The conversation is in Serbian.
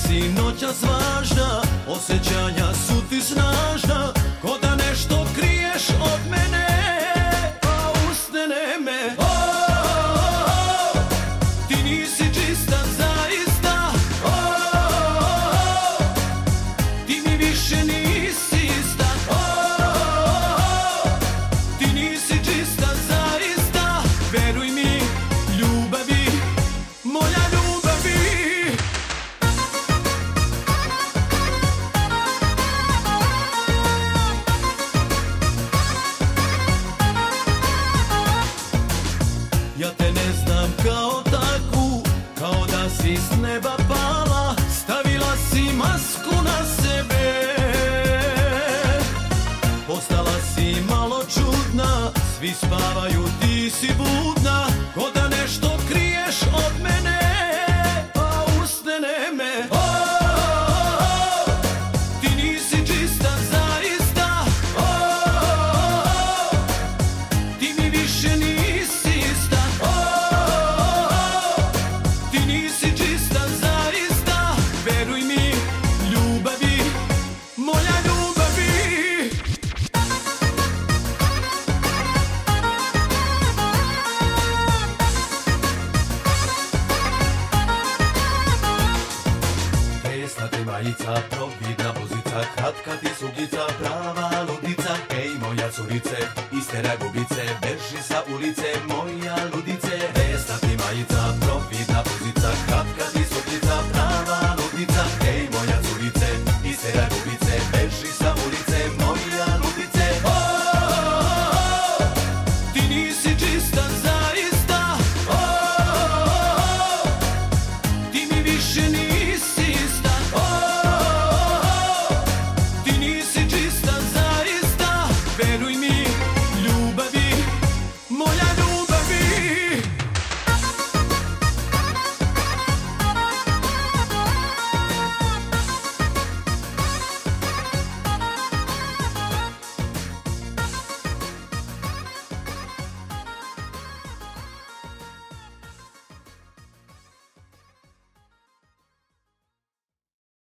si noćas važna, osjećanja su ti snažna, ko da nešto kriješ od mene, a usnene me. Ti nisi čista zaista, ti mi više nisi ista, ti nisi čista zaista, veruj mi, ljubavi, moja ljubavi. Ja te ne znam kao takvu, kao da si s neba pala, stavila si masku na sebe. Postala si malo čudna, svi spavaju, ti si budna, ko da nešto kriješ od mene, a usnene me. Ti nisi čista zaista, ti mi više nisi ista, ti nisi čista zaista, veruj mi, ljubavi, moja ljubavi. Vesna te majica, providna buzica, kratka ti sugica, prava ludica. Ej moja curice, istera gubice, beži sa ulice, moja ludice. Vesna ti majica, providna buzica, kratka ti sugica, prava ludica. Ej moja curice, istera gubice, beži sa ulice, moja ludice. Ti nisi